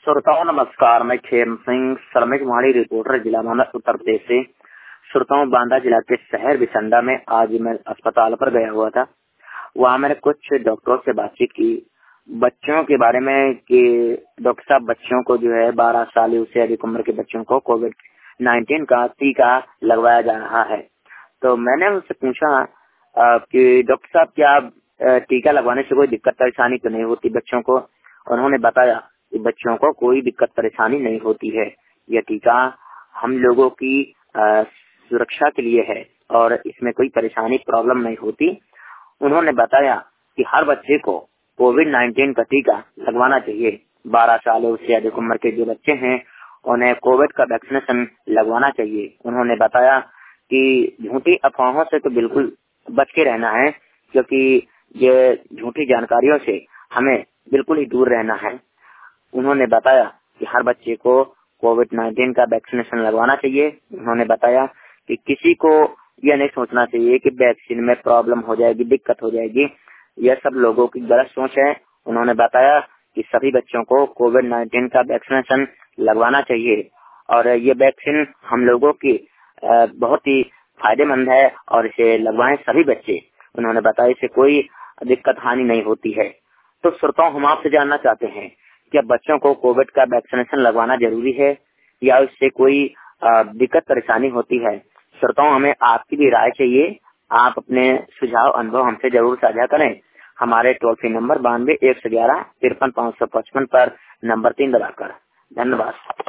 श्रोताओं नमस्कार, मैं खेम सिंह श्रमिक वाणी रिपोर्टर जिला मोहम्मद उत्तर प्रदेश से। श्रोताओं, बांदा जिला के शहर बिसंडा में आज मैं अस्पताल पर गया हुआ था। वहाँ मैंने कुछ डॉक्टरों से बातचीत की बच्चों के बारे में कि डॉक्टर साहब, बच्चों को जो है 12 साल उससे अधिक उम्र के बच्चों को कोविड-19 का टीका लगवाया जा रहा है। तो मैंने उनसे पूछा कि डॉक्टर साहब, क्या टीका लगवाने से कोई दिक्कत परेशानी तो नहीं होती बच्चों को? उन्होंने बताया कि बच्चों को कोई दिक्कत परेशानी नहीं होती है। यह टीका हम लोगों की सुरक्षा के लिए है और इसमें कोई परेशानी प्रॉब्लम नहीं होती। उन्होंने बताया कि हर बच्चे को कोविड-19 का टीका लगवाना चाहिए। 12 साल उससे अधिक उम्र के जो बच्चे हैं उन्हें कोविड का वैक्सीनेशन लगवाना चाहिए। उन्होंने बताया कि झूठी अफवाहों से तो बिल्कुल बच के रहना है, क्योंकि ये झूठी जानकारियों से हमें बिल्कुल ही दूर रहना है। उन्होंने बताया कि हर बच्चे को कोविड-19 का वैक्सीनेशन लगवाना चाहिए। उन्होंने बताया कि किसी को यह नहीं सोचना चाहिए कि वैक्सीन में प्रॉब्लम हो जाएगी, दिक्कत हो जाएगी। यह सब लोगों की गलत सोच है। उन्होंने बताया कि सभी बच्चों को कोविड-19 का वैक्सीनेशन लगवाना चाहिए और ये वैक्सीन हम लोगों की बहुत ही फायदेमंद है और इसे लगवाएं सभी बच्चे। उन्होंने बताया इससे कोई दिक्कत हानि नहीं होती है। तो श्रोताओं, हम आपसे जानना चाहते हैं, क्या बच्चों को कोविड का वैक्सीनेशन लगवाना जरूरी है या उससे कोई दिक्कत परेशानी होती है? श्रोताओं, हमें आपकी भी राय चाहिए। आप अपने सुझाव अनुभव हमसे जरूर साझा करें। हमारे टोल फ्री नंबर 92 111 53 555 पर नंबर 3 दबाकर। धन्यवाद।